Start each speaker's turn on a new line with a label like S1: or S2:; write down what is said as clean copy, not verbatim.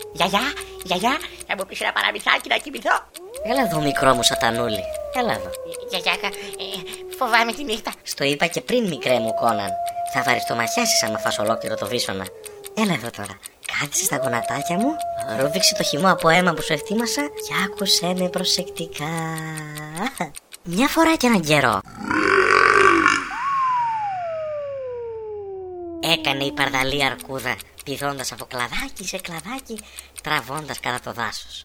S1: Γιαγιά, θα μου πεις ένα παραμυθάκι να κοιμηθώ?
S2: Έλα εδώ, μικρό μου σατανούλη. Έλα εδώ.
S1: Γιαγιά, φοβάμαι τη νύχτα.
S2: Στο είπα και πριν, μικρέ μου Κόναν. Θα βαριστομαχιάσεις άμα φας ολόκληρο το βίσωνα. Έλα εδώ τώρα. Κάθισε στα γονατάκια μου, ρούφηξε το χυμό από αίμα που σου ευτύμασα και άκουσέ με προσεκτικά. Μια φορά και έναν καιρό έκανε η παρδαλή αρκούδα, πηδώντας από κλαδάκι σε κλαδάκι, τραβώντας κατά το δάσος.